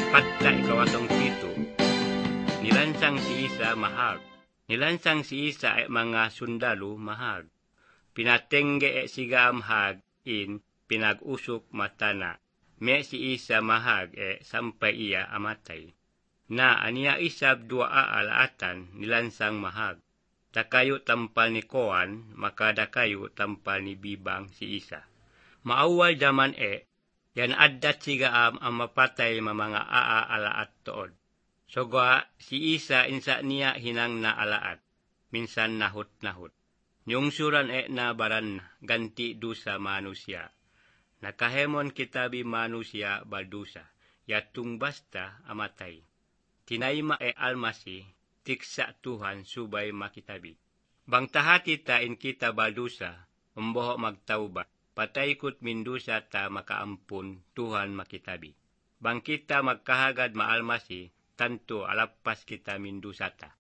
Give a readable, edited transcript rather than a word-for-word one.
Patta ikawatong pito. Nilansang si Isa mahag. Nilansang si Isa ay mga sundalo mahag. Pinatengge sigam hag in pinag-usok matana. Me si Isa mahag sampay iya amatay. Na aniya isab dua alaatan nilansang mahag. Dakayo tampal ni Koan, maka dakayo tampal ni Bibang si Isa. Maawal daman yan addat sigaam ang mapatay mga alaat tood. Soga si Isa insa niya hinang na alaat, minsan nahut-nahut. Yung suran na baran ganti dusa manusia. Nakahemon kitabi manusia baldusa, yatung basta amatay. Tinayma almasi, tiksa Tuhan subay makitabi. Bang tahati ta in kita baldusa, umboho magtauba, patay kut mindusa ta makaampun Tuhan makitabi. Bang kita magkahagad maalmasi, tanto alapas kita mindusa ta.